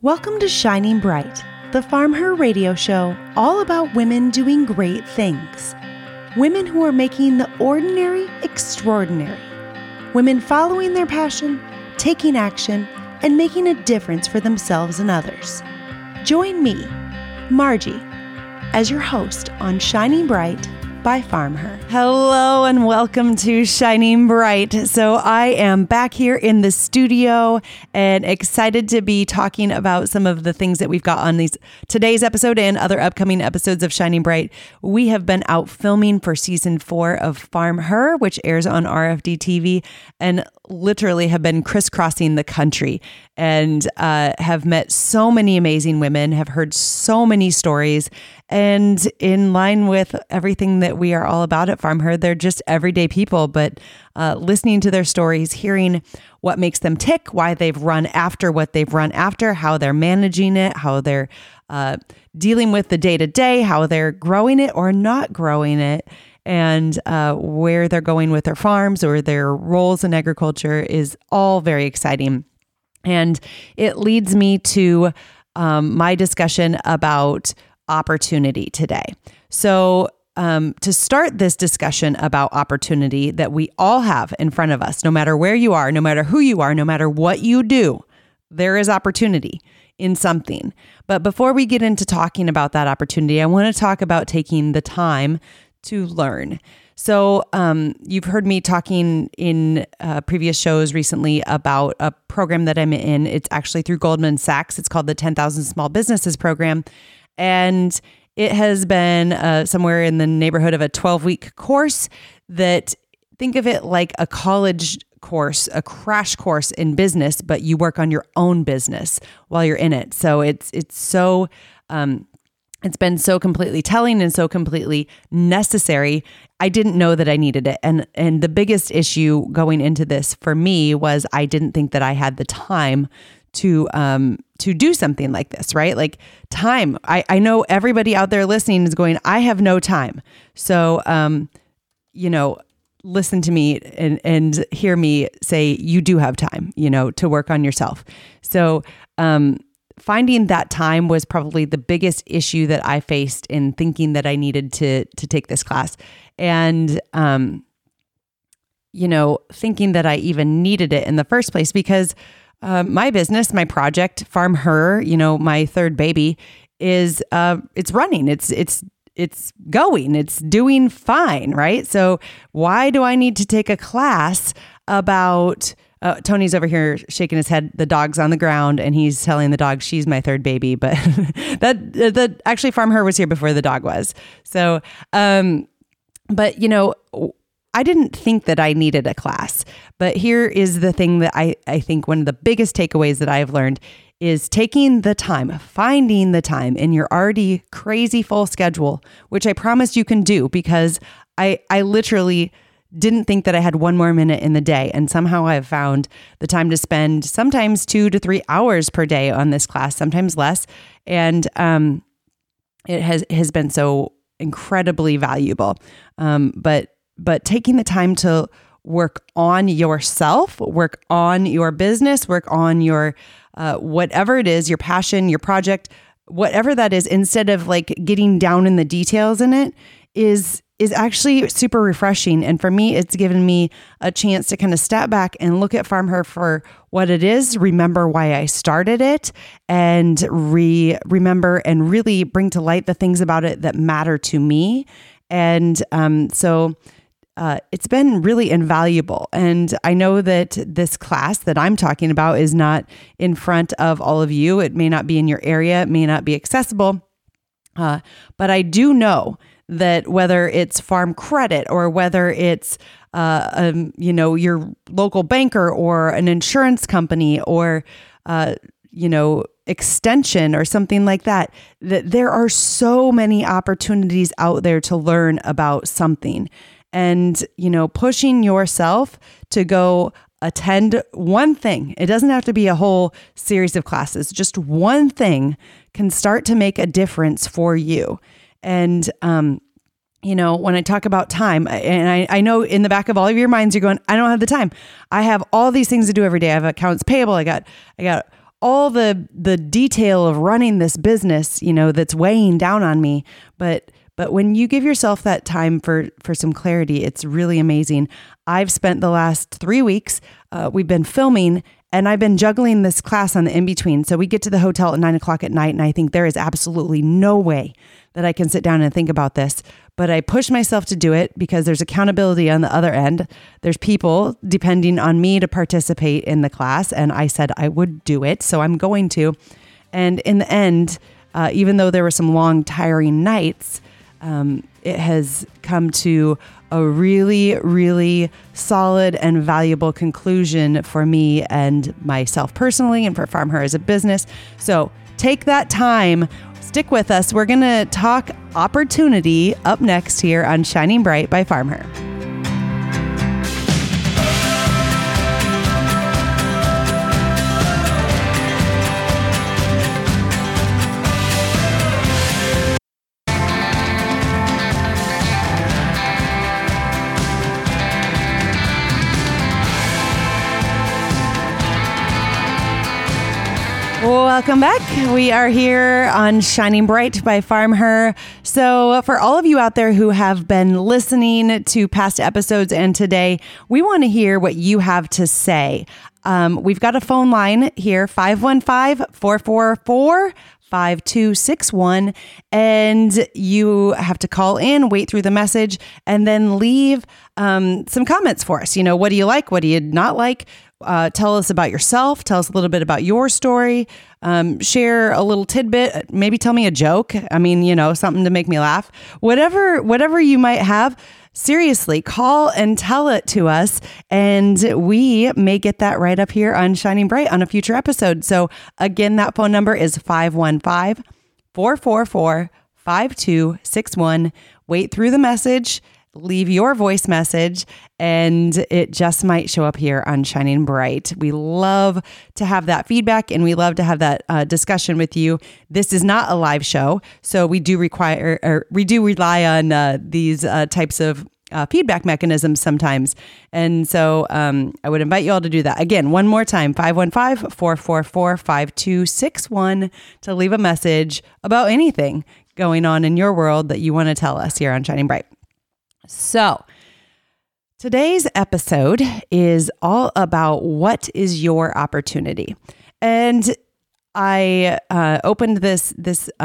Welcome to Shining Bright, the Farm Her radio show, all about women doing great things. Women who are making the ordinary extraordinary. Women following their passion, taking action, and making a difference for themselves and others. Join me, Margie, as your host on Shining Bright by Farm Her. Hello and welcome to Shining Bright. So I am back here in the studio and excited to be talking about some of the things that we've got on today's episode and other upcoming episodes of Shining Bright. We have been out filming for season 4 of Farm Her, which airs on RFD TV, and literally have been crisscrossing the country and have met so many amazing women, have heard so many stories, and in line with everything that we are all about at Farm Her, they're just everyday people, but listening to their stories, hearing what makes them tick, why they've run after what they've run after, how they're managing it, how they're dealing with the day-to-day, how they're growing it or not growing it, and where they're going with their farms or their roles in agriculture is all very exciting. And it leads me to my discussion about opportunity today. So to start this discussion about opportunity that we all have in front of us, no matter where you are, no matter who you are, no matter what you do, there is opportunity in something. But before we get into talking about that opportunity, I want to talk about taking the time to learn. So you've heard me talking in previous shows recently about a program that I'm in. It's actually through Goldman Sachs. It's called the 10,000 Small Businesses Program. And it has been somewhere in the neighborhood of a 12-week course that, think of it like a college course, a crash course in business, but you work on your own business while you're in it. So it's so... It's been so completely telling and so completely necessary. I didn't know that I needed it. And the biggest issue going into this for me was I didn't think that I had the time to do something like this, right? Like time. I know everybody out there listening is going, I have no time. So, listen to me and hear me say, you do have time, to work on yourself. So, finding that time was probably the biggest issue that I faced in thinking that I needed to take this class. And, thinking that I even needed it in the first place because my business, my project, Farm Her, my third baby is, it's running, it's going, it's doing fine, right? So why do I need to take a class about... Tony's over here shaking his head. The dog's on the ground and he's telling the dog she's my third baby, but that actually Farm Her was here before the dog was. So, but I didn't think that I needed a class, but here is the thing that I think one of the biggest takeaways that I've learned is taking the time, finding the time in your already crazy full schedule, which I promise you can do because I literally didn't think that I had one more minute in the day. And somehow I've found the time to spend sometimes 2 to 3 hours per day on this class, sometimes less. And it has been so incredibly valuable. But taking the time to work on yourself, work on your business, work on your whatever it is, your passion, your project, whatever that is, instead of like getting down in the details in it is actually super refreshing. And for me, it's given me a chance to kind of step back and look at Farm Her for what it is, remember why I started it, and remember and really bring to light the things about it that matter to me. And so it's been really invaluable. And I know that this class that I'm talking about is not in front of all of you. It may not be in your area. It may not be accessible. But I do know that whether it's Farm Credit or whether it's, your local banker or an insurance company or, extension or something like that, that there are so many opportunities out there to learn about something. And, pushing yourself to go attend one thing. It doesn't have to be a whole series of classes. Just one thing can start to make a difference for you. And, when I talk about time, and I know in the back of all of your minds, you're going, I don't have the time. I have all these things to do every day. I have accounts payable. I got all the detail of running this business, that's weighing down on me. But when you give yourself that time for some clarity, it's really amazing. I've spent the last 3 weeks, we've been filming, and I've been juggling this class on the in-between. So we get to the hotel at 9:00 at night, and I think there is absolutely no way that I can sit down and think about this. But I push myself to do it because there's accountability on the other end. There's people depending on me to participate in the class, and I said I would do it, so I'm going to. And in the end, even though there were some long, tiring nights, it has come to a really, really solid and valuable conclusion for me and myself personally and for Farm Her as a business. So take that time, stick with us. We're going to talk opportunity up next here on Shining Bright by Farm Her. Welcome back. We are here on Shining Bright by Farm Her. So for all of you out there who have been listening to past episodes and today, we want to hear what you have to say. We've got a phone line here, 515-444-5261, and you have to call in, wait through the message, and then leave some comments for us. What do you like? What do you not like? Tell us about yourself. Tell us a little bit about your story. Share a little tidbit. Maybe tell me a joke. Something to make me laugh. Whatever you might have. Seriously, call and tell it to us, and we may get that right up here on Shining Bright on a future episode. So again, that phone number is 515-444-5261. Wait through the message. Leave your voice message, and it just might show up here on Shining Bright. We love to have that feedback, and we love to have that discussion with you. This is not a live show, so we do rely on these types of feedback mechanisms sometimes. And so I would invite you all to do that. Again, one more time, 515-444-5261 to leave a message about anything going on in your world that you want to tell us here on Shining Bright. So today's episode is all about what is your opportunity. And I opened this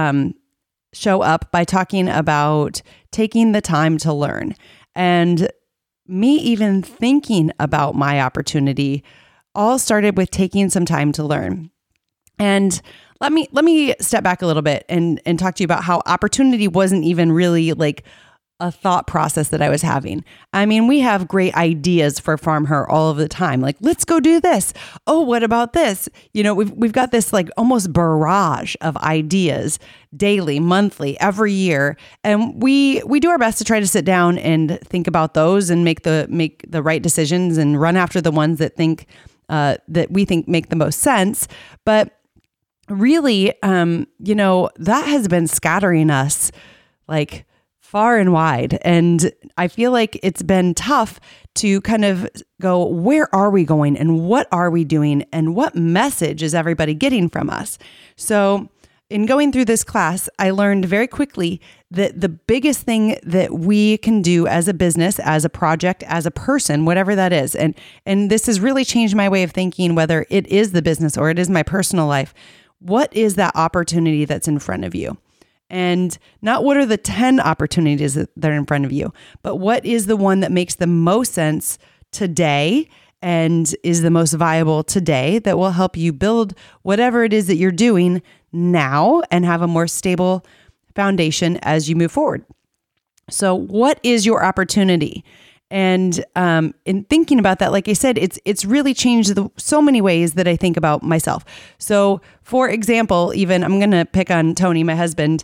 show up by talking about taking the time to learn. And me even thinking about my opportunity all started with taking some time to learn. And let me step back a little bit and talk to you about how opportunity wasn't even really like a thought process that I was having. We have great ideas for Farm Her all of the time. Like, let's go do this. Oh, what about this? We've got this like almost barrage of ideas daily, monthly, every year. And we do our best to try to sit down and think about those and make the right decisions and run after the ones that that we think make the most sense. But really, that has been scattering us like far and wide. And I feel like it's been tough to kind of go, where are we going and what are we doing and what message is everybody getting from us? So in going through this class, I learned very quickly that the biggest thing that we can do as a business, as a project, as a person, whatever that is, and this has really changed my way of thinking, whether it is the business or it is my personal life, what is that opportunity that's in front of you? And not what are the 10 opportunities that are in front of you, but what is the one that makes the most sense today and is the most viable today that will help you build whatever it is that you're doing now and have a more stable foundation as you move forward. So what is your opportunity? And in thinking about that, like I said, it's really changed so many ways that I think about myself. So for example, even I'm going to pick on Tony, my husband,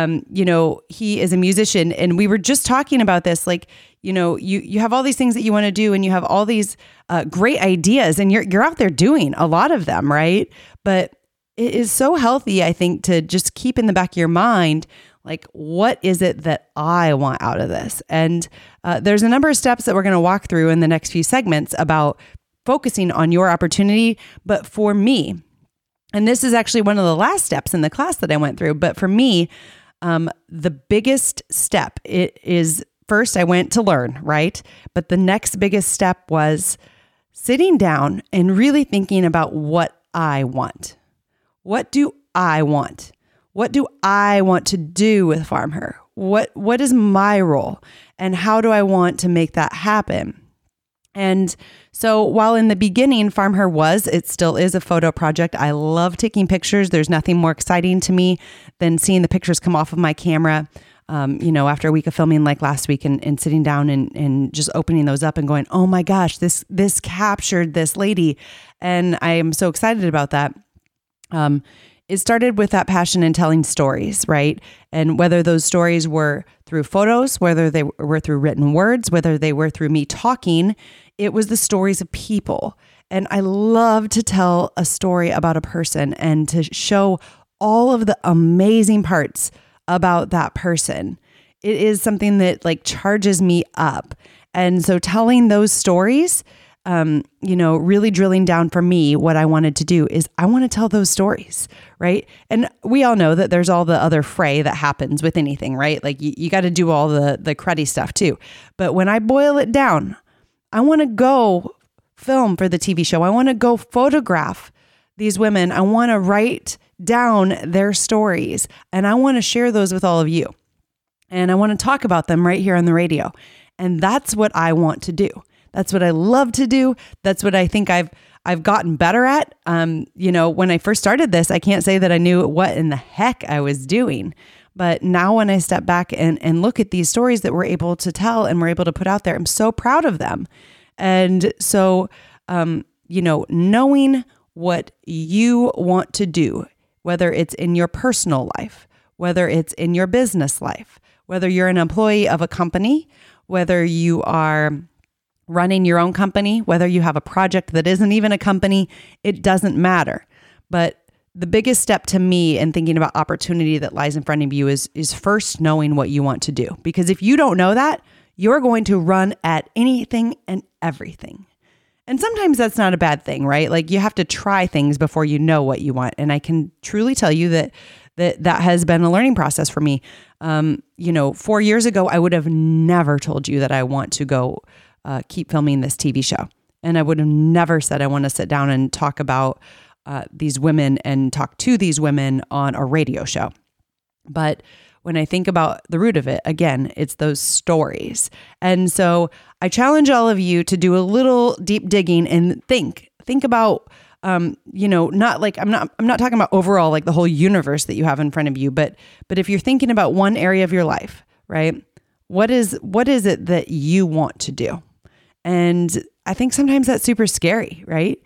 he is a musician, and we were just talking about this, like, you have all these things that you want to do and you have all these great ideas and you're out there doing a lot of them, right? But it is so healthy, I think, to just keep in the back of your mind, like, what is it that I want out of this? And there's a number of steps that we're going to walk through in the next few segments about focusing on your opportunity. But for me, And this is actually one of the last steps in the class that I went through. But for me, the biggest step is first I went to learn, right? But the next biggest step was sitting down and really thinking about what I want. What do I want? What do I want to do with Farm Her? What is my role? And how do I want to make that happen? And so while in the beginning, Farm Her it still is a photo project. I love taking pictures. There's nothing more exciting to me than seeing the pictures come off of my camera, after a week of filming like last week and sitting down and just opening those up and going, oh my gosh, this captured this lady. And I am so excited about that. It started with that passion in telling stories, right? And whether those stories were through photos, whether they were through written words, whether they were through me talking, it was the stories of people. And I love to tell a story about a person and to show all of the amazing parts about that person. It is something that like charges me up. And so telling those stories, really drilling down for me, what I wanted to do is I want to tell those stories, right? And we all know that there's all the other fray that happens with anything, right? Like you got to do all the cruddy stuff too. But when I boil it down, I want to go film for the TV show. I want to go photograph these women. I want to write down their stories and I want to share those with all of you. And I want to talk about them right here on the radio. And that's what I want to do. That's what I love to do. That's what I think I've gotten better at. When I first started this, I can't say that I knew what in the heck I was doing. But now when I step back and look at these stories that we're able to tell and we're able to put out there, I'm so proud of them. And so, knowing what you want to do, whether it's in your personal life, whether it's in your business life, whether you're an employee of a company, whether you are running your own company, whether you have a project that isn't even a company, it doesn't matter. But the biggest step to me in thinking about opportunity that lies in front of you is first knowing what you want to do. Because if you don't know that, you're going to run at anything and everything. And sometimes that's not a bad thing, right? Like you have to try things before you know what you want. And I can truly tell you that has been a learning process for me. 4 years ago, I would have never told you that I want to go keep filming this TV show. And I would have never said I want to sit down and talk about these women and talk to these women on a radio show. But when I think about the root of it, again, it's those stories. And so I challenge all of you to do a little deep digging and think about, not like, I'm not talking about overall, like the whole universe that you have in front of you, but if you're thinking about one area of your life, right? What is it that you want to do? And I think sometimes that's super scary, right?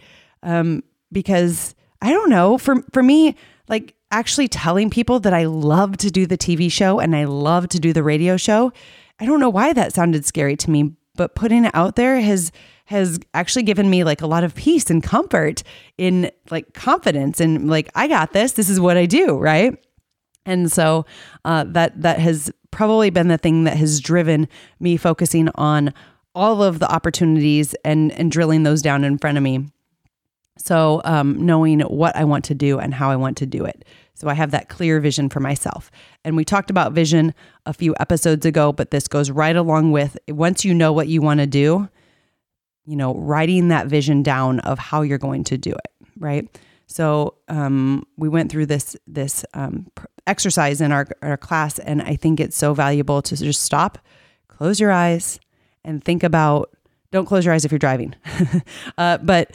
Because I don't know, for me, like actually telling people that I love to do the TV show and I love to do the radio show, I don't know why that sounded scary to me, but putting it out there has actually given me like a lot of peace and comfort in like confidence and like, I got this, this is what I do. Right. And so, that has probably been the thing that has driven me focusing on all of the opportunities and drilling those down in front of me. So, knowing what I want to do and how I want to do it. So I have that clear vision for myself. And we talked about vision a few episodes ago, but this goes right along with once you know what you want to do, writing that vision down of how you're going to do it. Right. So, we went through this exercise in our class, and I think it's so valuable to just stop, close your eyes and think about, don't close your eyes if you're driving, but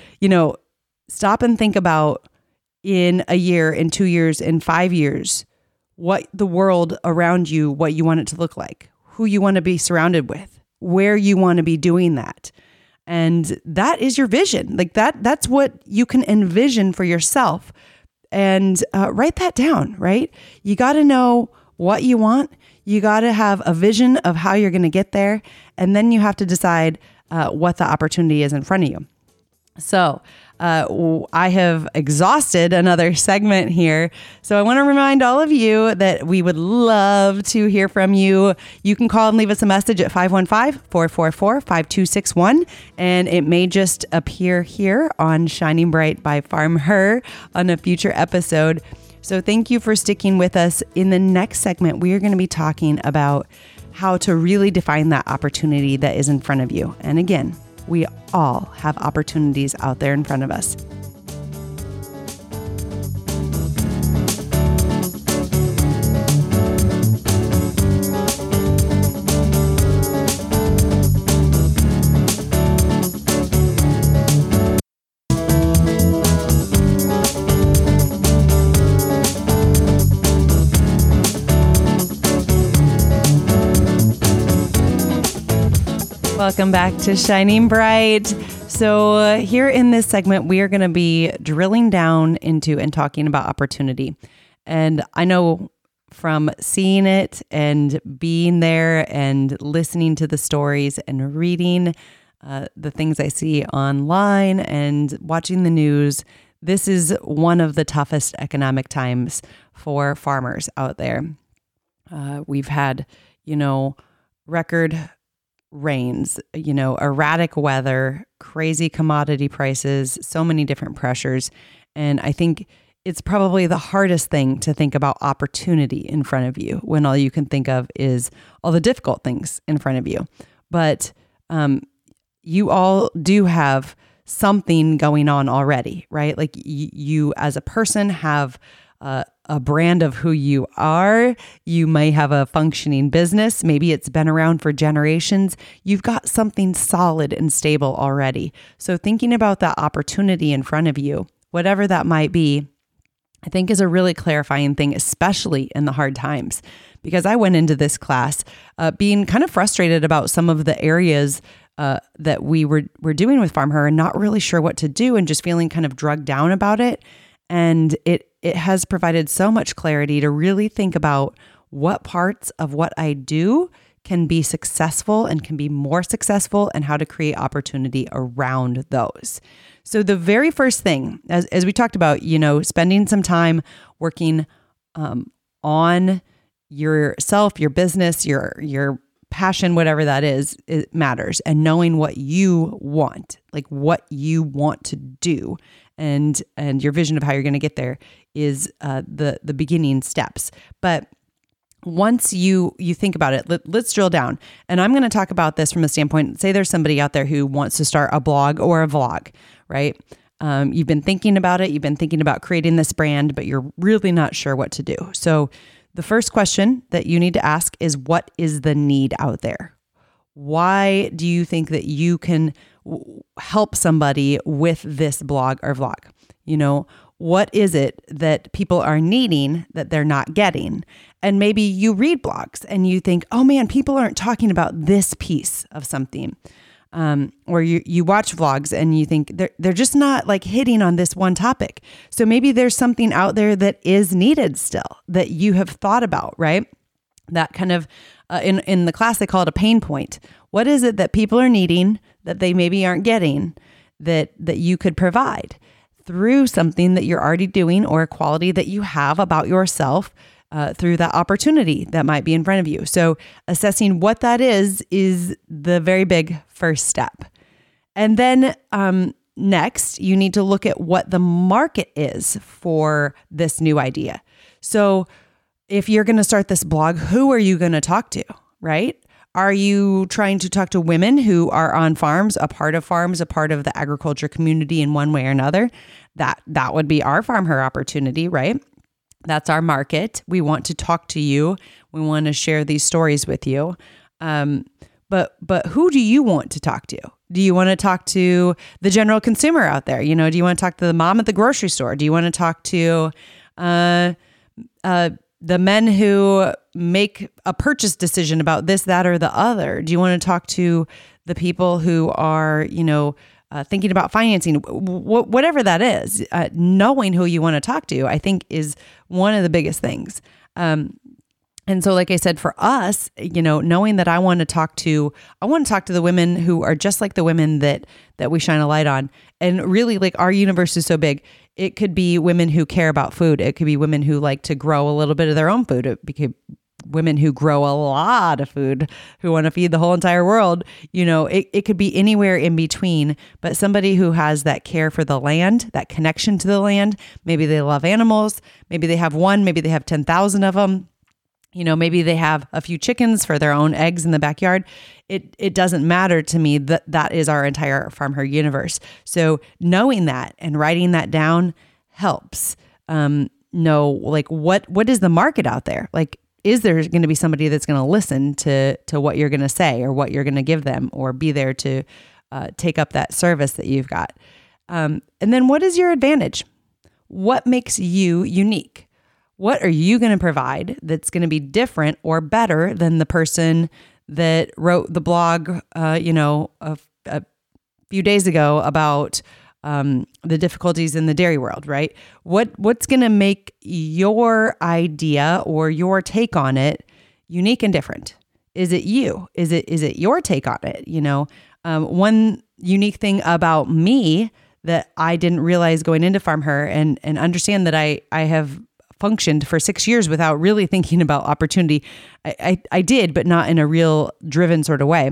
stop and think about in a year, in 2 years, in 5 years, what the world around you, what you want it to look like, who you want to be surrounded with, where you want to be doing that. And that is your vision. Like that's what you can envision for yourself. And write that down, right? You got to know what you want. You got to have a vision of how you're going to get there. And then you have to decide what the opportunity is in front of you. So I have exhausted another segment here. So I want to remind all of you that we would love to hear from you. You can call and leave us a message at 515-444-5261. And it may just appear here on Shining Bright by Farm Her on a future episode. So thank you for sticking with us. In the next segment, we are going to be talking about how to really define that opportunity that is in front of you. And again, we all have opportunities out there in front of us. Welcome back to Shining Bright. So here in this segment, we are going to be drilling down into and talking about opportunity. And I know from seeing it and being there and listening to the stories and reading the things I see online and watching the news, this is one of the toughest economic times for farmers out there. We've had, record rains, erratic weather, crazy commodity prices, so many different pressures. And I think it's probably the hardest thing to think about opportunity in front of you when all you can think of is all the difficult things in front of you. But you all do have something going on already, right? Like you as a person have a brand of who you are. You may have a functioning business. Maybe it's been around for generations. You've got something solid and stable already. So thinking about that opportunity in front of you, whatever that might be, I think is a really clarifying thing, especially in the hard times. Because I went into this class being kind of frustrated about some of the areas that we were doing with Farm Her and not really sure what to do and just feeling kind of drugged down about it. And it has provided so much clarity to really think about what parts of what I do can be successful and can be more successful and how to create opportunity around those. So the very first thing, as we talked about, spending some time working on yourself, your business, your passion, whatever that is, it matters. And knowing what you want, like what you want to do and your vision of how you're going to get there is the beginning steps. But once you think about it, let's drill down. And I'm going to talk about this from a standpoint, say there's somebody out there who wants to start a blog or a vlog, right? You've been thinking about it. You've been thinking about creating this brand, but you're really not sure what to do. So the first question that you need to ask is, what is the need out there? Why do you think that you can help somebody with this blog or vlog? What is it that people are needing that they're not getting? And maybe you read blogs and you think, oh man, people aren't talking about this piece of something. Or you watch vlogs and you think they're just not like hitting on this one topic. So maybe there's something out there that is needed still that you have thought about, right? That kind of, in the class, they call it a pain point. What is it that people are needing that they maybe aren't getting that you could provide through something that you're already doing or a quality that you have about yourself through that opportunity that might be in front of you? So assessing what that is the very big first step. And then next, you need to look at what the market is for this new idea. So if you're going to start this blog, who are you going to talk to, right? Are you trying to talk to women who are on farms, a part of the agriculture community in one way or another? That would be our Farm Her opportunity, right? That's our market. We want to talk to you. We want to share these stories with you. But who do you want to talk to? Do you want to talk to the general consumer out there? Do you want to talk to the mom at the grocery store? Do you want to talk to the men who make a purchase decision about this, that, or the other? Do you want to talk to the people who are, thinking about financing? Whatever that is, knowing who you want to talk to, I think, is one of the biggest things. And And so, like I said, for us, knowing that I want to talk to the women who are just like the women that we shine a light on. And really, like, our universe is so big. It could be women who care about food. It could be women who like to grow a little bit of their own food. It could women who grow a lot of food, who want to feed the whole entire world. It could be anywhere in between, but somebody who has that care for the land, that connection to the land. Maybe they love animals. Maybe they have one, maybe they have 10,000 of them. Maybe they have a few chickens for their own eggs in the backyard. It doesn't matter to me. That is our entire Farm Her universe. So knowing that and writing that down helps. Know, like, what is the market out there? Like, is there going to be somebody that's going to listen to what you're going to say or what you're going to give them, or be there to take up that service that you've got? And then what is your advantage? What makes you unique? What are you going to provide that's going to be different or better than the person that wrote the blog, a few days ago about the difficulties in the dairy world, right? What's going to make your idea or your take on it unique and different? Is it you? Is it your take on it? One unique thing about me that I didn't realize going into Farm Her and understand that I have functioned for 6 years without really thinking about opportunity. I did, but not in a real driven sort of way.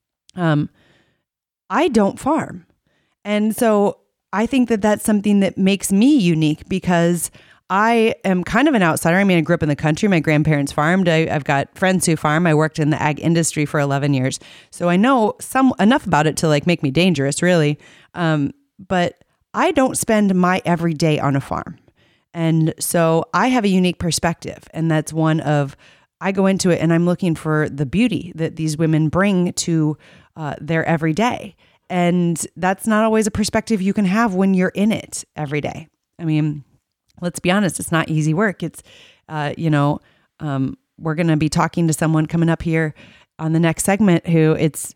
I don't farm. And so I think that that's something that makes me unique, because I am kind of an outsider. I mean, I grew up in the country. My grandparents farmed. I've got friends who farm. I worked in the ag industry for 11 years. So I know enough about it to like make me dangerous, really. But I don't spend my every day on a farm. And so I have a unique perspective, and that's one of, I go into it and I'm looking for the beauty that these women bring to their everyday. And that's not always a perspective you can have when you're in it every day. I mean, let's be honest, it's not easy work. It's, we're going to be talking to someone coming up here on the next segment who it's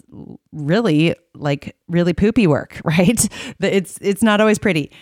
really poopy work, right? It's not always pretty.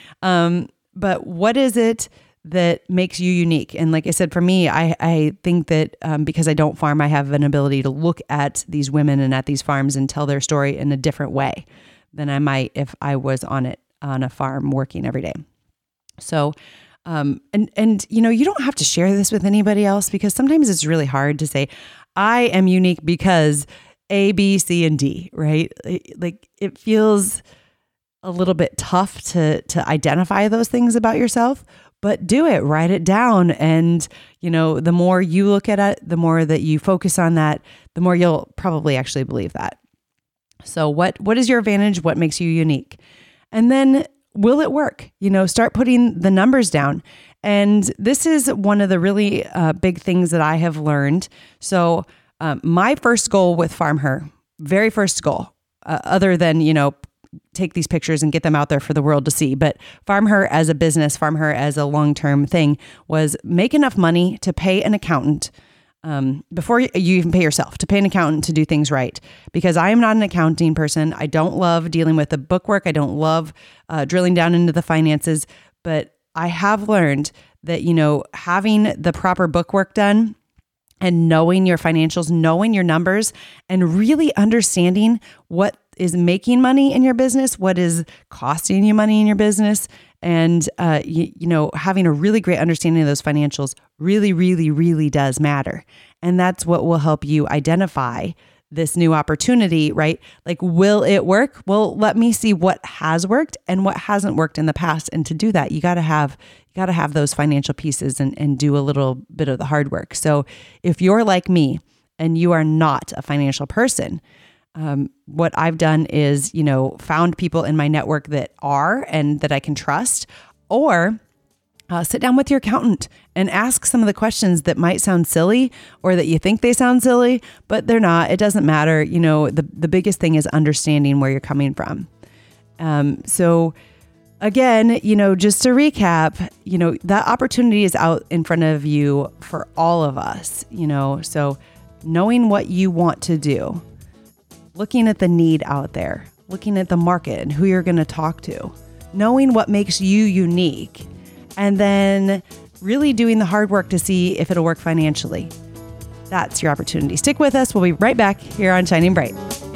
But what is it that makes you unique? And like I said, for me, I think that because I don't farm, I have an ability to look at these women and at these farms and tell their story in a different way than I might if I was on a farm working every day. So, and you don't have to share this with anybody else, because sometimes it's really hard to say, I am unique because A, B, C, and D, right? Like, it feels a little bit tough to identify those things about yourself, but do it, write it down. And, the more you look at it, the more that you focus on that, the more you'll probably actually believe that. So what is your advantage? What makes you unique? And then will it work? Start putting the numbers down. And this is one of the really big things that I have learned. So my first goal with Farm Her, very first goal, other than, take these pictures and get them out there for the world to see. But Farm Her as a business, Farm Her as a long-term thing, was make enough money to pay an accountant before you even pay yourself, to pay an accountant to do things right. Because I am not an accounting person. I don't love dealing with the bookwork. I don't love drilling down into the finances. But I have learned that, having the proper bookwork done and knowing your financials, knowing your numbers, and really understanding what is making money in your business, what is costing you money in your business, and having a really great understanding of those financials really, really, really does matter. And that's what will help you identify this new opportunity, right? Like, will it work? Well, let me see what has worked and what hasn't worked in the past. And to do that, you got to have those financial pieces and do a little bit of the hard work. So if you're like me and you are not a financial person, what I've done is, found people in my network that are, and that I can trust, or sit down with your accountant and ask some of the questions that might sound silly, or that you think they sound silly, but they're not. It doesn't matter. The biggest thing is understanding where you're coming from. So again, just to recap, that opportunity is out in front of you for all of us, so knowing what you want to do, looking at the need out there, looking at the market and who you're going to talk to, knowing what makes you unique, and then really doing the hard work to see if it'll work financially. That's your opportunity. Stick with us. We'll be right back here on Shining Bright.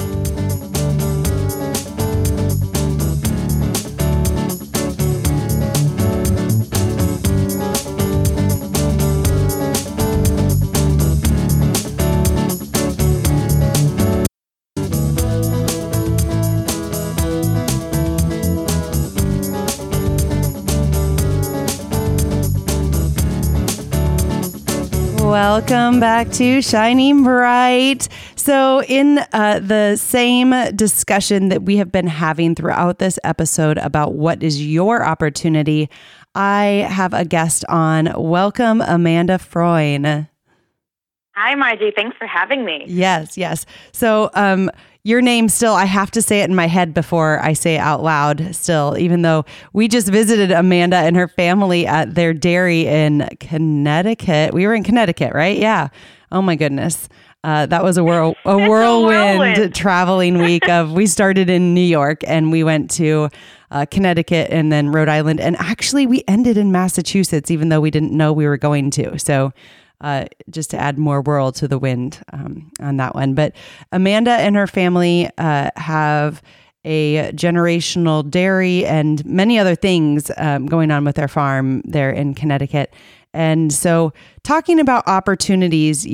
Welcome back to Shining Bright. So in the same discussion that we have been having throughout this episode about what is your opportunity, I have a guest on. Welcome, Amanda Freund. Hi, Margie. Thanks for having me. Yes. So your name still, I have to say it in my head before I say it out loud still, even though we just visited Amanda and her family at their dairy in Connecticut. We were in Connecticut, right? Yeah. Oh my goodness. That was a whirlwind traveling week we started in New York and we went to Connecticut and then Rhode Island. And actually we ended in Massachusetts, even though we didn't know we were going to. So just to add more whirl to the wind on that one. But Amanda and her family have a generational dairy and many other things going on with their farm there in Connecticut. And so talking about opportunities,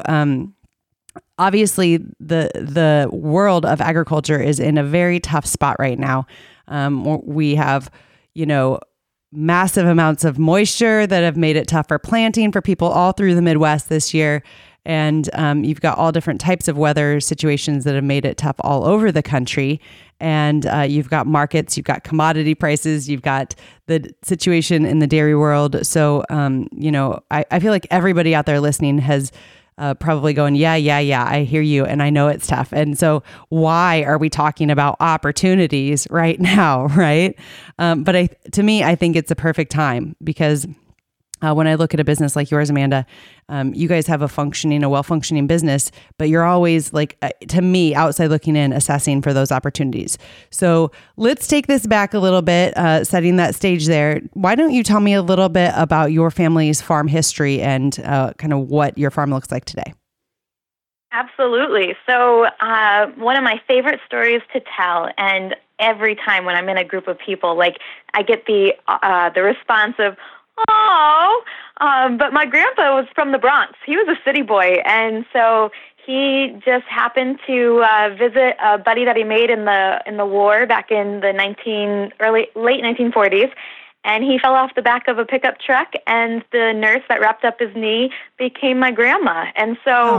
obviously the world of agriculture is in a very tough spot right now. We have, massive amounts of moisture that have made it tough for planting for people all through the Midwest this year. And you've got all different types of weather situations that have made it tough all over the country. And you've got markets, you've got commodity prices, you've got the situation in the dairy world. So, I feel like everybody out there listening has probably going, yeah, I hear you. And I know it's tough. And so why are we talking about opportunities right now? Right. But to me, I think it's a perfect time because when I look at a business like yours, Amanda, you guys have a well-functioning business, but you're always to me, outside looking in, assessing for those opportunities. So let's take this back a little bit, setting that stage there. Why don't you tell me a little bit about your family's farm history and kind of what your farm looks like today? Absolutely. So one of my favorite stories to tell, and every time when I'm in a group of people, I get the response of, oh, but my grandpa was from the Bronx. He was a city boy, and so he just happened to visit a buddy that he made in the war back in the late 1940s, and he fell off the back of a pickup truck, and the nurse that wrapped up his knee became my grandma, and so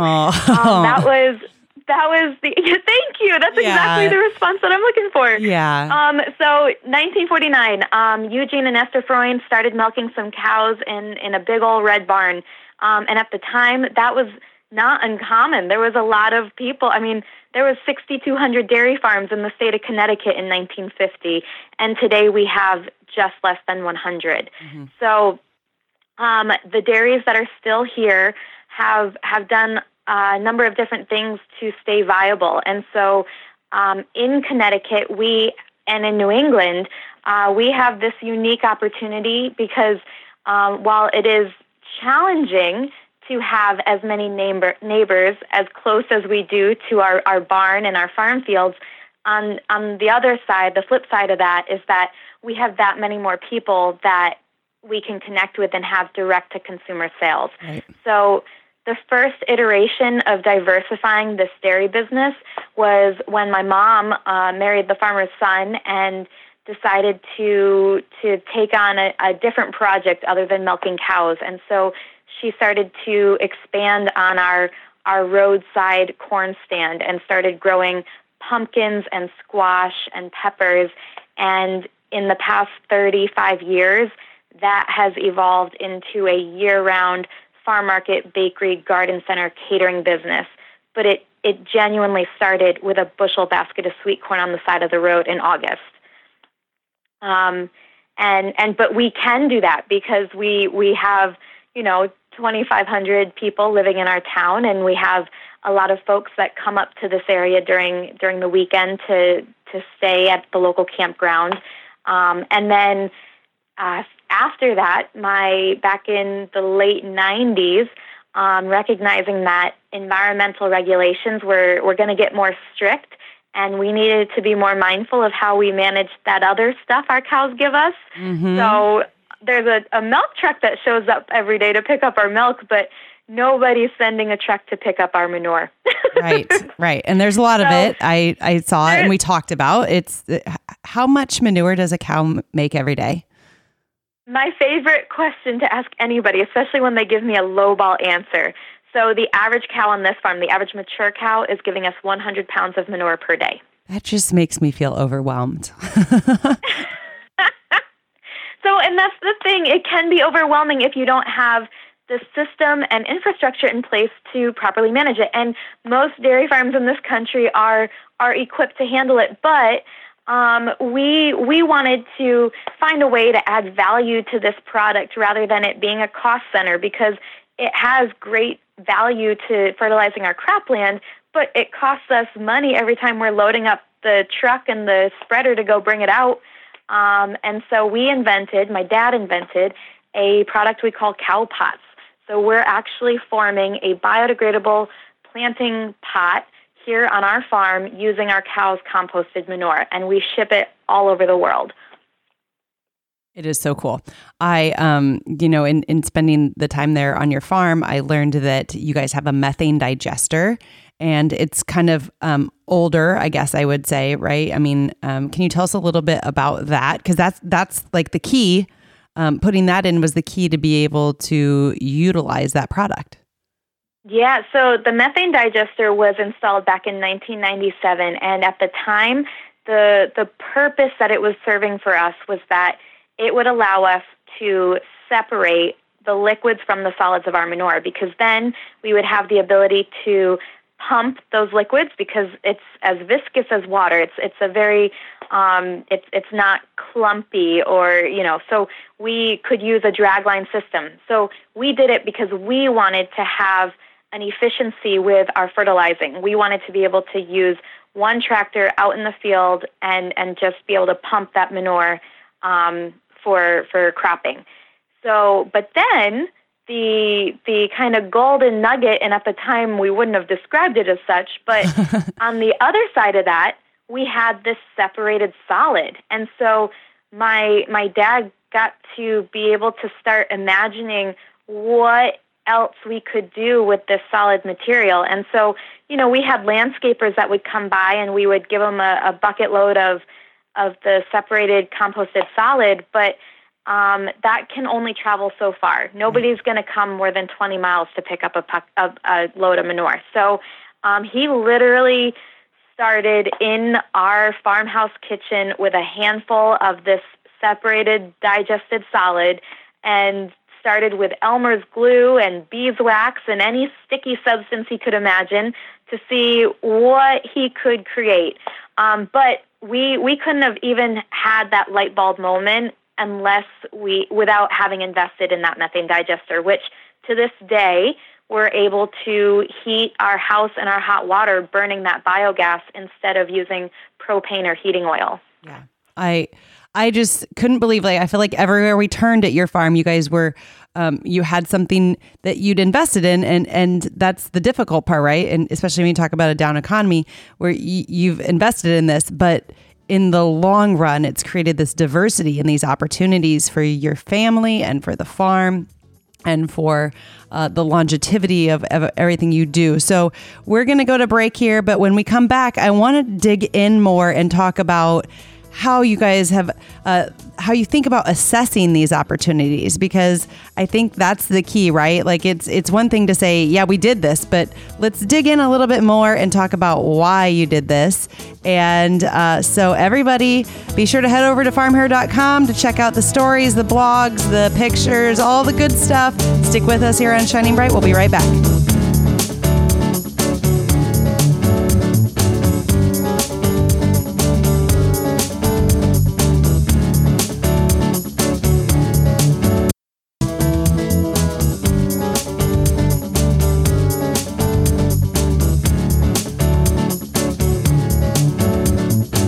that was the thank you. That's exactly the response that I'm looking for. Yeah. So 1949, Eugene and Esther Freund started milking some cows in a big old red barn. And at the time, that was not uncommon. There was a lot of people. I mean, there was 6,200 dairy farms in the state of Connecticut in 1950, and today we have just less than 100. Mm-hmm. So the dairies that are still here have done a number of different things to stay viable. And so in Connecticut, and in New England, we have this unique opportunity because while it is challenging to have as many neighbors as close as we do to our barn and our farm fields, on the other side, the flip side of that is that we have that many more people that we can connect with and have direct-to-consumer sales. Right. So the first iteration of diversifying this dairy business was when my mom married the farmer's son and decided to take on a different project other than milking cows. And so she started to expand on our roadside corn stand and started growing pumpkins and squash and peppers. And in the past 35 years, that has evolved into a year-round farm market, bakery, garden center, catering business. But it genuinely started with a bushel basket of sweet corn on the side of the road in August. But we can do that because we have, 2,500 people living in our town, and we have a lot of folks that come up to this area during the weekend to stay at the local campground. And then after that, back in the late 90s, recognizing that environmental regulations were going to get more strict, and we needed to be more mindful of how we manage that other stuff our cows give us. Mm-hmm. So there's a milk truck that shows up every day to pick up our milk, but nobody's sending a truck to pick up our manure. Right. And there's a lot of it. I saw it and we talked about it's how much manure does a cow make every day? My favorite question to ask anybody, especially when they give me a lowball answer. So the average cow on this farm, the average mature cow, is giving us 100 pounds of manure per day. That just makes me feel overwhelmed. So, and that's the thing. It can be overwhelming if you don't have the system and infrastructure in place to properly manage it. And most dairy farms in this country are equipped to handle it. But we wanted to find a way to add value to this product rather than it being a cost center, because it has great value to fertilizing our cropland, but it costs us money every time we're loading up the truck and the spreader to go bring it out. And so my dad invented a product we call cow pots. So we're actually forming a biodegradable planting pot here on our farm using our cows' composted manure, and we ship it all over the world. It is so cool. I, in spending the time there on your farm, I learned that you guys have a methane digester, and it's kind of older, I guess I would say, right? I mean, can you tell us a little bit about that? Because that's like the key. Putting that in was the key to be able to utilize that product. Yeah, so the methane digester was installed back in 1997, and at the time, the purpose that it was serving for us was that it would allow us to separate the liquids from the solids of our manure, because then we would have the ability to pump those liquids, because it's as viscous as water. It's a very it's not clumpy, or so we could use a dragline system. So we did it because we wanted to have an efficiency with our fertilizing. We wanted to be able to use one tractor out in the field and just be able to pump that manure for cropping. So, but then the kind of golden nugget, and at the time we wouldn't have described it as such, but on the other side of that, we had this separated solid. And so my dad got to be able to start imagining what else we could do with this solid material. And so, we had landscapers that would come by, and we would give them a bucket load of the separated composted solid, but that can only travel so far. Nobody's going to come more than 20 miles to pick up a load of manure. So he literally started in our farmhouse kitchen with a handful of this separated digested solid, and started with Elmer's glue and beeswax and any sticky substance he could imagine to see what he could create. But we couldn't have even had that light bulb moment without having invested in that methane digester, which to this day we're able to heat our house and our hot water burning that biogas instead of using propane or heating oil. Yeah. I just couldn't believe, I feel like everywhere we turned at your farm, you guys were, you had something that you'd invested in, and that's the difficult part, right? And especially when you talk about a down economy where you've invested in this, but in the long run, it's created this diversity and these opportunities for your family and for the farm and for the longevity of everything you do. So we're going to go to break here, but when we come back, I want to dig in more and talk about how you guys have, how you think about assessing these opportunities, because I think that's the key, right? Like it's one thing to say, yeah, we did this, but let's dig in a little bit more and talk about why you did this. And so everybody, be sure to head over to farmher.com to check out the stories, the blogs, the pictures, all the good stuff. Stick with us here on Shining Bright. We'll be right back.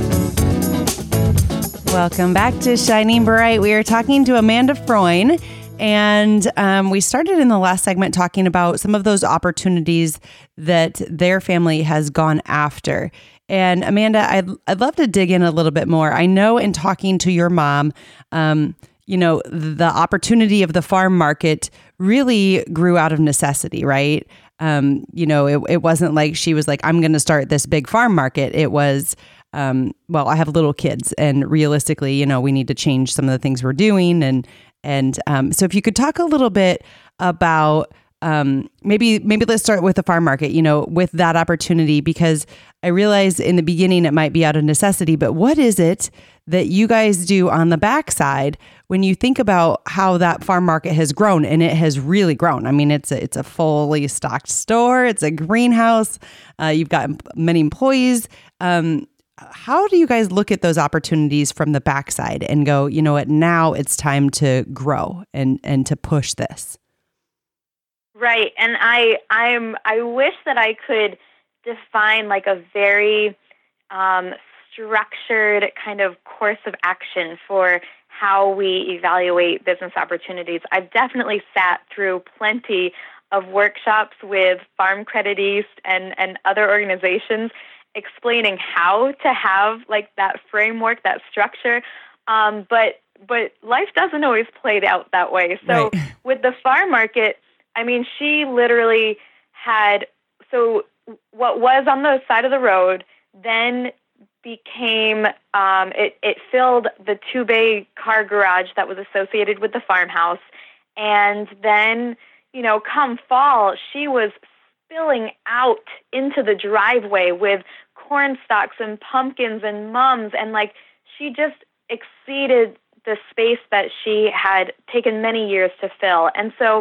Welcome back to Shining Bright. We are talking to Amanda Freund, And we started in the last segment talking about some of those opportunities that their family has gone after. And Amanda, I'd love to dig in a little bit more. I know in talking to your mom, the opportunity of the farm market really grew out of necessity, right? It wasn't like she was like, I'm going to start this big farm market. It was, I have little kids, and realistically, we need to change some of the things we're doing. And so if you could talk a little bit about maybe let's start with the farm market, with that opportunity, because I realize in the beginning it might be out of necessity, but what is it that you guys do on the backside when you think about how that farm market has grown? And it has really grown. I mean, it's a fully stocked store. It's a greenhouse. You've got many employees. How do you guys look at those opportunities from the backside and go, you know what, now it's time to grow and to push this? Right. And I wish that I could define like a very structured kind of course of action for how we evaluate business opportunities. I've definitely sat through plenty of workshops with Farm Credit East and other organizations explaining how to have like that framework, that structure. But life doesn't always play out that way. So right. With the farm market, I mean, she literally had, so what was on the side of the road then became, it filled the 2-bay car garage that was associated with the farmhouse. And then, come fall, she was spilling out into the driveway with corn stalks and pumpkins and mums. And like, she just exceeded the space that she had taken many years to fill. And so,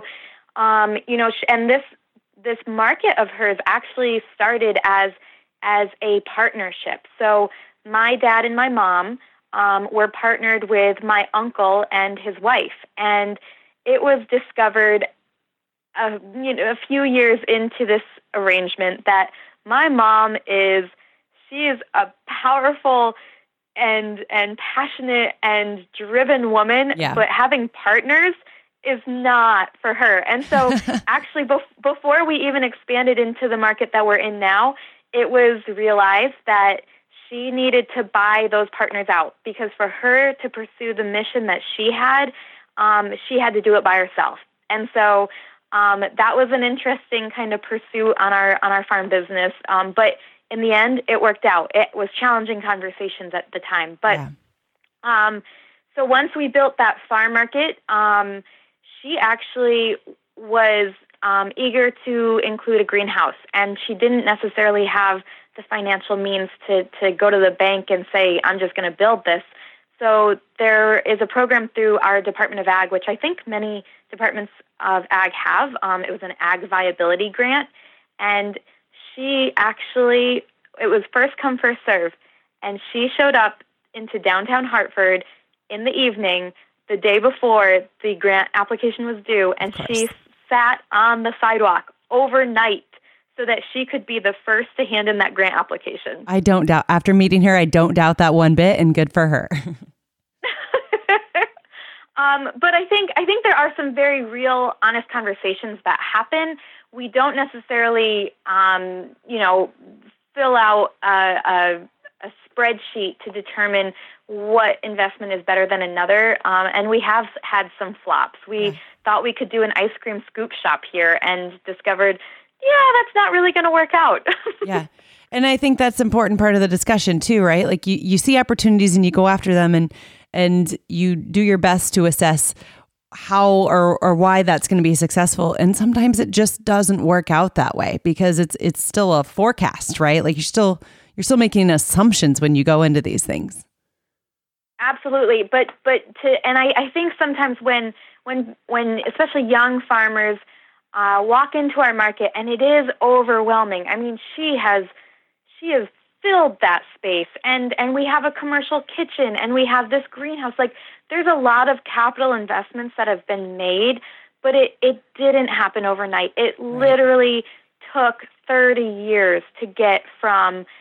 and this market of hers actually started as a partnership. So my dad and my mom were partnered with my uncle and his wife, and it was discovered a few years into this arrangement that my mom is a powerful and passionate and driven woman, yeah. But having partners is not for her. And so actually before we even expanded into the market that we're in now, it was realized that she needed to buy those partners out, because for her to pursue the mission that she had to do it by herself. And so that was an interesting kind of pursuit on our farm business. But in the end, it worked out. It was challenging conversations at the time. But yeah. So once we built that farm market, she actually was eager to include a greenhouse, and she didn't necessarily have the financial means to go to the bank and say, I'm just going to build this. So there is a program through our Department of Ag, which I think many departments of Ag have. It was an Ag Viability Grant, and it was first come, first serve, and she showed up into downtown Hartford in the evening the day before the grant application was due, and she sat on the sidewalk overnight so that she could be the first to hand in that grant application. I don't doubt, after meeting her, I don't doubt that one bit, and good for her. But I think there are some very real, honest conversations that happen. We don't necessarily, fill out a spreadsheet to determine what investment is better than another. And we have had some flops. We thought we could do an ice cream scoop shop here and discovered, that's not really going to work out. Yeah. And I think that's an important part of the discussion too, right? Like you see opportunities and you go after them, and you do your best to assess how or why that's going to be successful. And sometimes it just doesn't work out that way because it's still a forecast, right? Like you're still making assumptions when you go into these things. Absolutely. I think sometimes when especially young farmers walk into our market and it is overwhelming. I mean, she has filled that space, and we have a commercial kitchen, and we have this greenhouse. Like, there's a lot of capital investments that have been made, but it didn't happen overnight. It literally took 30 years to get from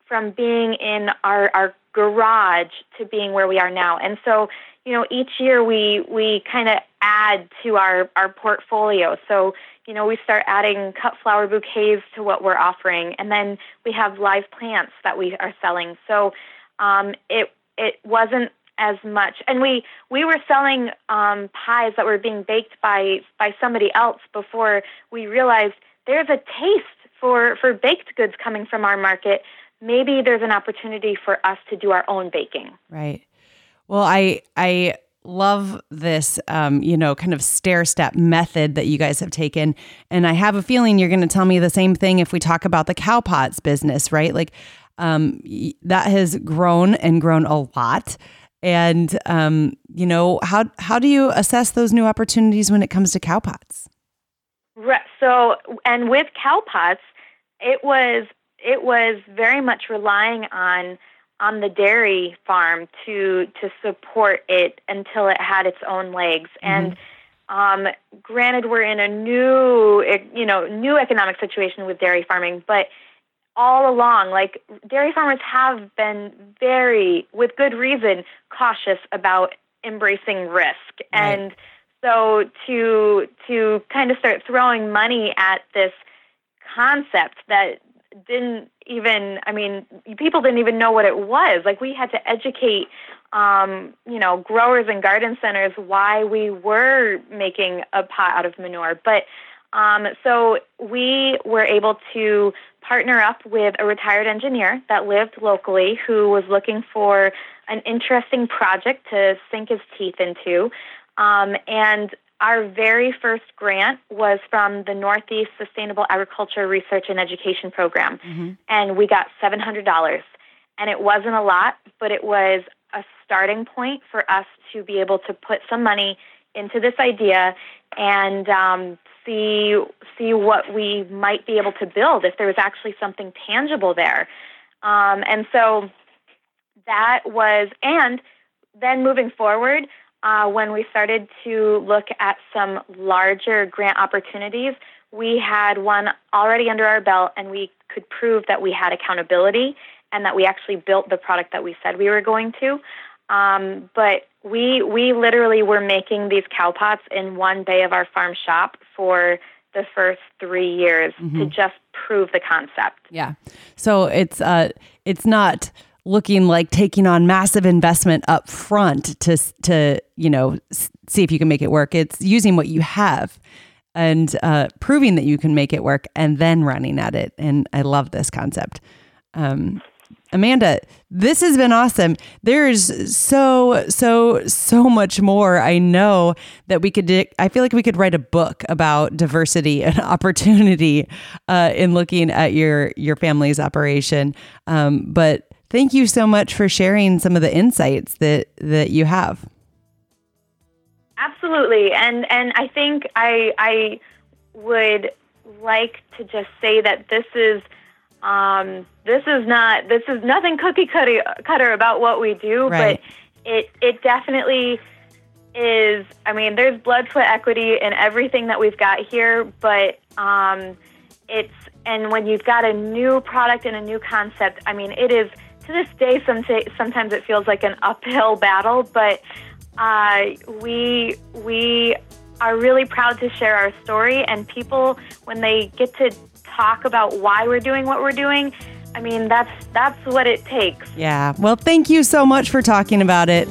from being in our garage to being where we are now. And so, each year we kind of add to our portfolio. So, we start adding cut flower bouquets to what we're offering, and then we have live plants that we are selling. So it wasn't as much, and we were selling pies that were being baked by somebody else before we realized there's a taste for baked goods coming from our market. Maybe there's an opportunity for us to do our own baking. Right. Well, I love this, kind of stair-step method that you guys have taken. And I have a feeling you're going to tell me the same thing if we talk about the Cowpots business, right? Like that has grown and grown a lot. And, how do you assess those new opportunities when it comes to Cowpots? Right. So, and with Cowpots, it was very much relying on the dairy farm to support it until it had its own legs. Mm-hmm. And granted, we're in a new economic situation with dairy farming, but all along, like, dairy farmers have been very, with good reason, cautious about embracing risk. Right. And so to kind of start throwing money at this concept that people didn't even know what it was. Like, we had to educate, growers and garden centers why we were making a pot out of manure. But so we were able to partner up with a retired engineer that lived locally who was looking for an interesting project to sink his teeth into. And our very first grant was from the Northeast Sustainable Agriculture Research and Education Program, Mm-hmm. and we got $700. And it wasn't a lot, but it was a starting point for us to be able to put some money into this idea and see what we might be able to build if there was actually something tangible there. And so that was, and then moving forward, when we started to look at some larger grant opportunities, we had one already under our belt, and we could prove that we had accountability and that we actually built the product that we said we were going to. But we literally were making these Cowpots in one bay of our farm shop for the first 3 years Mm-hmm. to just prove the concept. Yeah. So it's not looking like taking on massive investment up front to see if you can make it work. It's using what you have and proving that you can make it work and then running at it. And I love this concept. Amanda, this has been awesome. There's so much more. I know that we could, I feel like we could write a book about diversity and opportunity in looking at your family's operation. But thank you so much for sharing some of the insights that you have. Absolutely. And I think I would like to just say that this is nothing cookie cutter about what we do, right. But it definitely is. I mean, there's blood, sweat, equity in everything that we've got here, but and when you've got a new product and a new concept, I mean, it is, to this day, sometimes it feels like an uphill battle, but we are really proud to share our story, and people, when they get to talk about why we're doing what we're doing, I mean, that's what it takes. Yeah. Well, thank you so much for talking about it.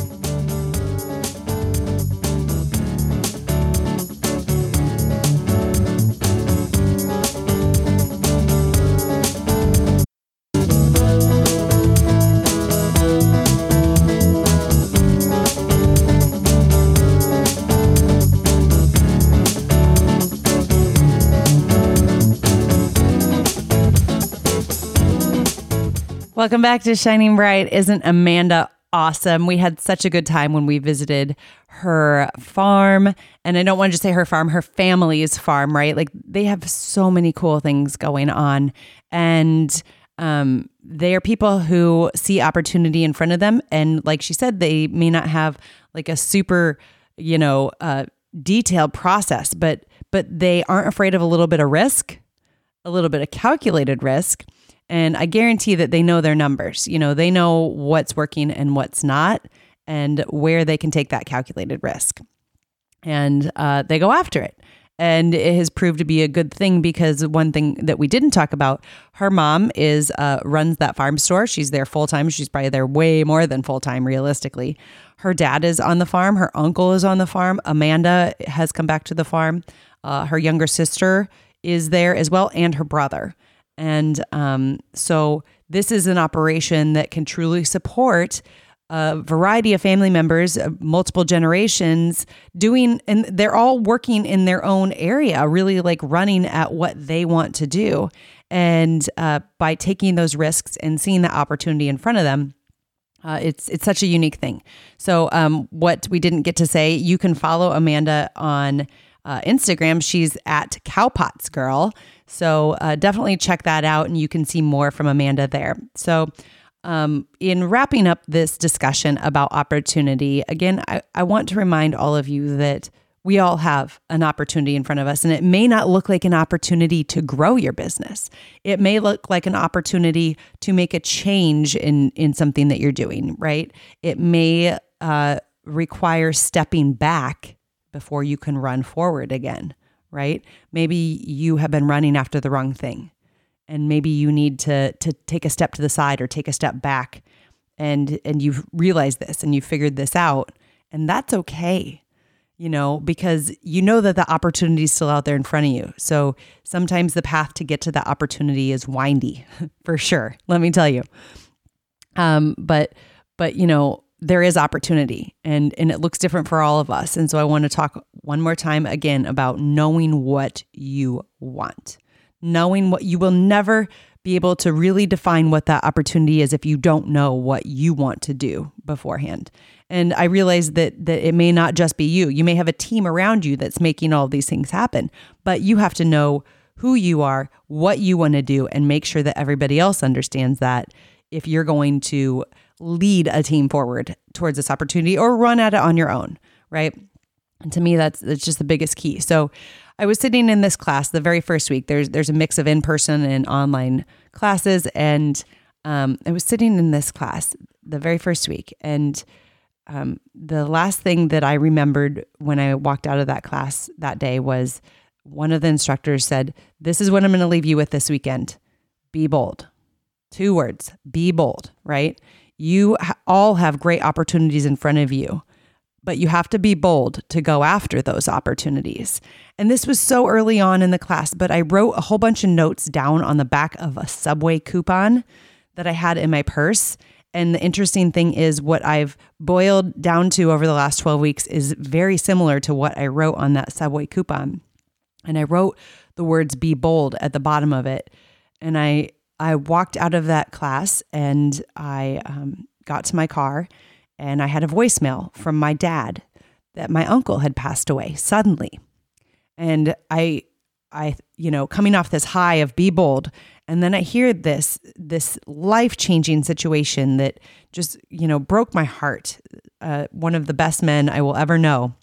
Welcome back to Shining Bright. Isn't Amanda awesome? We had such a good time when we visited her farm. And I don't want to just say her farm, her family's farm, right? Like, they have so many cool things going on. And they are people who see opportunity in front of them. And like she said, they may not have like a super, detailed process, but they aren't afraid of a little bit of risk, a little bit of calculated risk. And I guarantee that they know their numbers. They know what's working and what's not, and where they can take that calculated risk. And they go after it. And it has proved to be a good thing, because one thing that we didn't talk about, her mom runs that farm store. She's there full time. She's probably there way more than full time, realistically. Her dad is on the farm. Her uncle is on the farm. Amanda has come back to the farm. Her younger sister is there as well, and her brother. And so this is an operation that can truly support a variety of family members, multiple generations doing, and they're all working in their own area, really like running at what they want to do. And by taking those risks and seeing the opportunity in front of them, it's such a unique thing. So what we didn't get to say, you can follow Amanda on Instagram. She's at Cowpots Girl. So definitely check that out, and you can see more from Amanda there. So in wrapping up this discussion about opportunity, again, I want to remind all of you that we all have an opportunity in front of us, and it may not look like an opportunity to grow your business. It may look like an opportunity to make a change in something that you're doing, right? It may require stepping back before you can run forward again, right? Maybe you have been running after the wrong thing, and maybe you need to take a step to the side or take a step back, and you've realized this and you figured this out, and that's okay. Because you know that the opportunity is still out there in front of you. So sometimes the path to get to that opportunity is windy, for sure. Let me tell you. But there is opportunity, and it looks different for all of us. And so I want to talk one more time again about knowing what you want. Knowing what you will never be able to really define what that opportunity is if you don't know what you want to do beforehand. And I realize that it may not just be you. You may have a team around you that's making all these things happen, but you have to know who you are, what you want to do, and make sure that everybody else understands that if you're going to lead a team forward towards this opportunity or run at it on your own, right? And to me, that's just the biggest key. So I was sitting in this class the very first week. There's a mix of in-person and online classes. And I was sitting in this class the very first week. And the last thing that I remembered when I walked out of that class that day was one of the instructors said, "This is what I'm going to leave you with this weekend. Be bold." 2 words, be bold, right? You all have great opportunities in front of you, but you have to be bold to go after those opportunities. And this was so early on in the class, but I wrote a whole bunch of notes down on the back of a Subway coupon that I had in my purse. And the interesting thing is what I've boiled down to over the last 12 weeks is very similar to what I wrote on that Subway coupon. And I wrote the words "be bold" at the bottom of it. And I walked out of that class, and I got to my car, and I had a voicemail from my dad that my uncle had passed away suddenly. And I coming off this high of be bold, and then I hear this life-changing situation that just, broke my heart. One of the best men I will ever know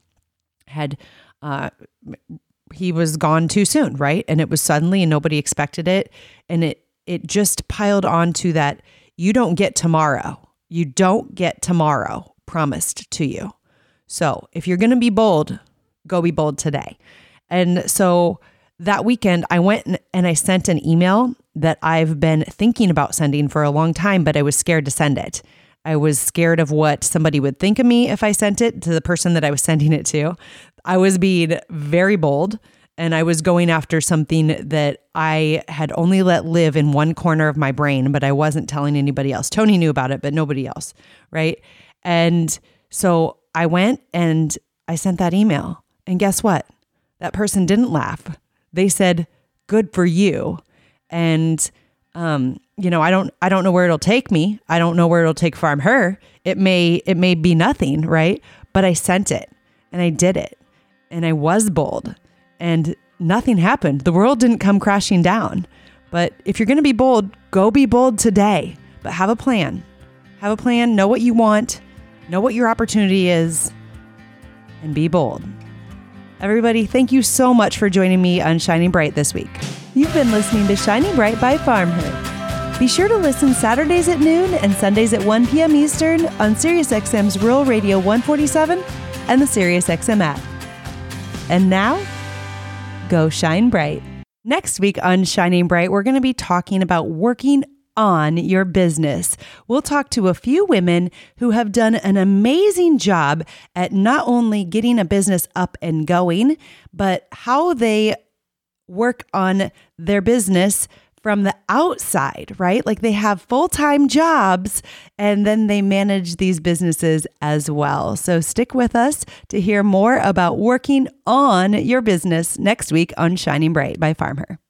he was gone too soon, right? And it was suddenly, and nobody expected it. And it just piled on to that. You don't get tomorrow. You don't get tomorrow promised to you. So if you're going to be bold, go be bold today. And so that weekend I went and I sent an email that I've been thinking about sending for a long time, but I was scared to send it. I was scared of what somebody would think of me if I sent it to the person that I was sending it to. I was being very bold, and I was going after something that I had only let live in one corner of my brain, but I wasn't telling anybody else. Tony knew about it, but nobody else, right? And so I went and I sent that email, and guess what? That person didn't laugh. They said, "Good for you." And I don't know where it'll take me. I don't know where it'll take Farm Her. It may be nothing, right? But I sent it, and I did it, and I was bold, and nothing happened. The world didn't come crashing down. But if you're going to be bold, go be bold today. But have a plan. Have a plan. Know what you want. Know what your opportunity is, and be bold. Everybody, thank you so much for joining me on Shining Bright this week. You've been listening to Shining Bright by Farm Her. Be sure to listen Saturdays at noon and Sundays at 1 p.m. Eastern on SiriusXM's Rural Radio 147 and the SiriusXM app. And now, go shine bright. Next week on Shining Bright, we're going to be talking about working on your business. We'll talk to a few women who have done an amazing job at not only getting a business up and going, but how they work on their business from the outside, right? Like they have full-time jobs and then they manage these businesses as well. So stick with us to hear more about working on your business next week on Shining Bright by Farm Her.